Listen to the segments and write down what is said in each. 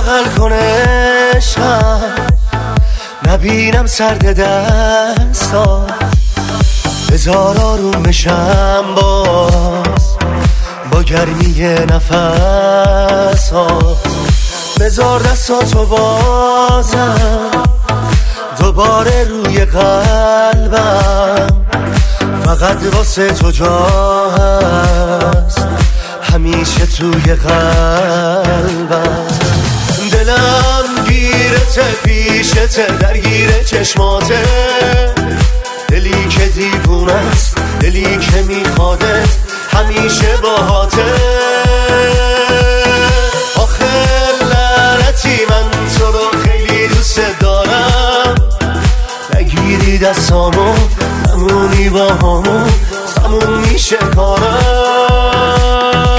بغل کنه عشقم، نبینم سرد دستا، بذار آروم بشم باز با گرمی نفس ها، بذار دستاتو بازم دوباره روی قلبم، فقط واسه تو جا هست همیشه توی قلبم. دلم گیرته پیشته درگیر چشماته، دلی که دیوونه است، دلی که میخوادت همیشه باهاته. آخه لعنتی من تو رو خیلی دوست دارم، نگیری دستامو نمونی با همون تموم میشه کارم.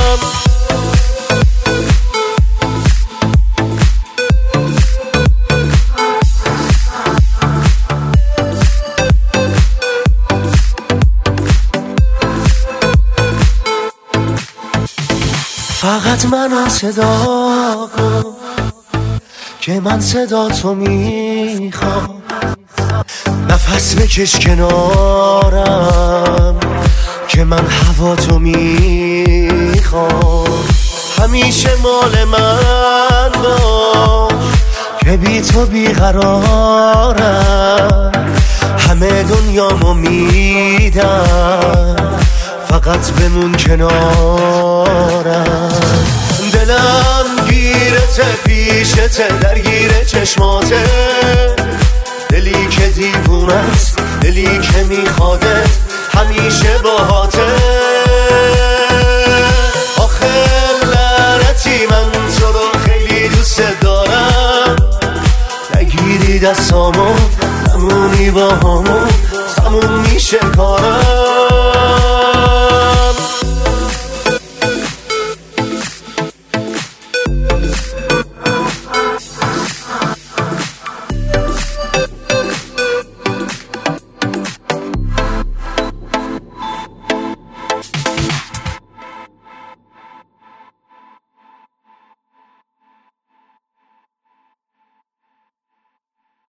فقط منو صدا کن که من صدا تو میخوام، نفس بکش کنارم که من هوا تو میخوام. همیشه مال من باش که بی تو بیقرارم، همه دنیامو میدم فقط بمون کنارم. دلم گیرته پیشته درگیر چشماته، دلی که دیوونه است، دلی که میخوادت همیشه باهاته. آخه لعنتی من تو رو خیلی دوست دارم، نگیری دستامو نمونی با همون تموم میشه کارم.